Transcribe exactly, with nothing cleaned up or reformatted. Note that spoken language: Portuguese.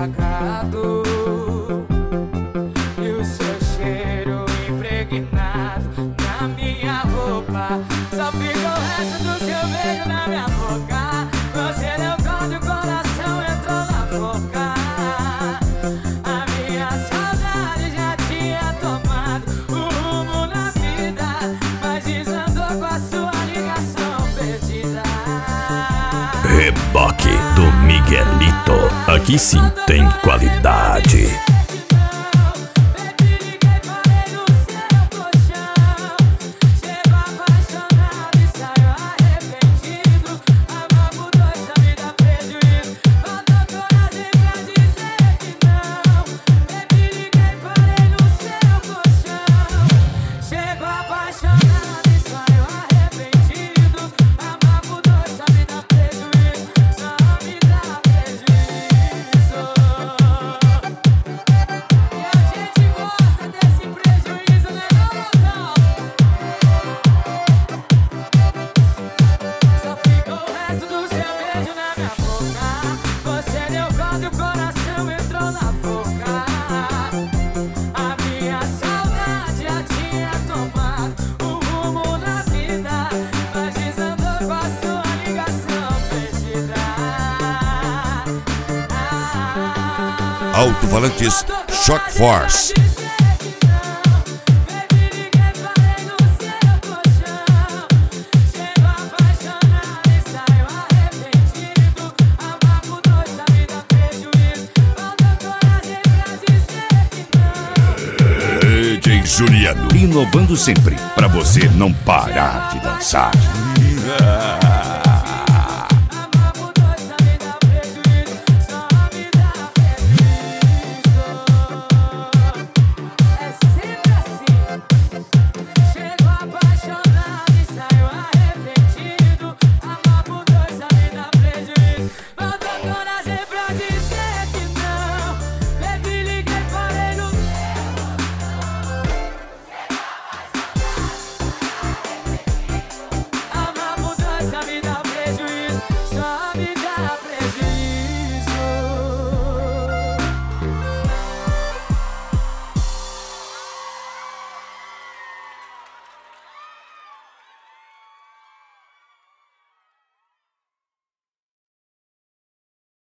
estragado e o seu cheiro impregnado na minha roupa. Só fica o resto do seu beijo na minha boca. Você deu conta e o coração entrou na boca. A minha saudade já tinha tomado o rumo na vida, mas desandou com a sua ligação perdida. Reboque do Miguelito, aqui sim tem qualidade. Alto-falantes Shock Force. D J Juliano, inovando sempre, pra você não parar de dançar.